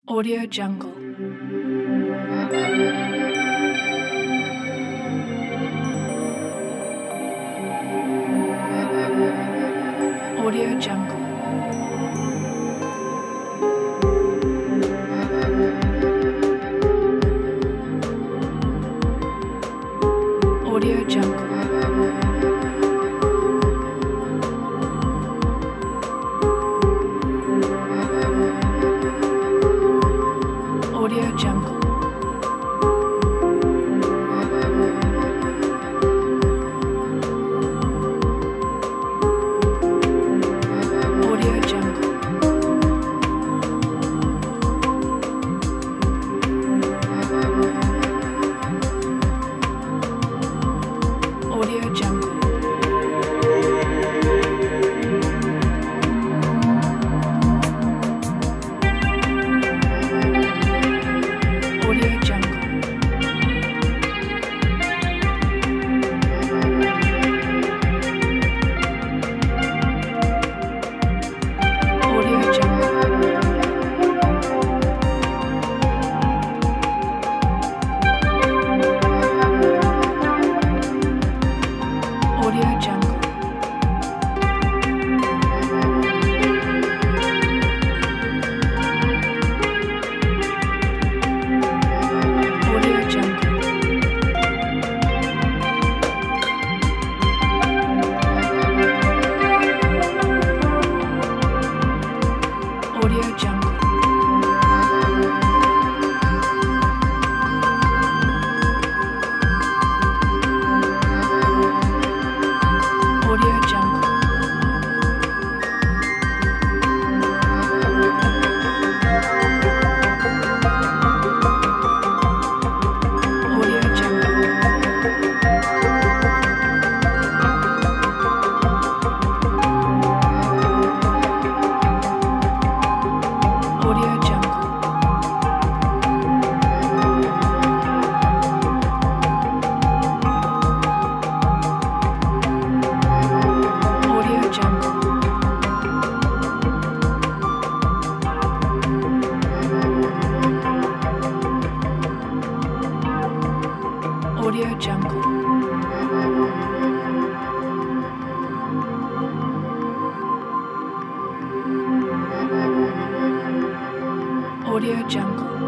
Audio Jungle. Audio Jungle. Audio Jungle. Audio Jungle. Audio Jungle. Audio Jungle. Audio Jungle. Audio Jungle. Audio Jungle. Audio Jungle. Audio Jungle. Audio Jungle. Audio Jungle. Audio Jungle. Audio Jungle. Audio Jungle. Audio Jungle.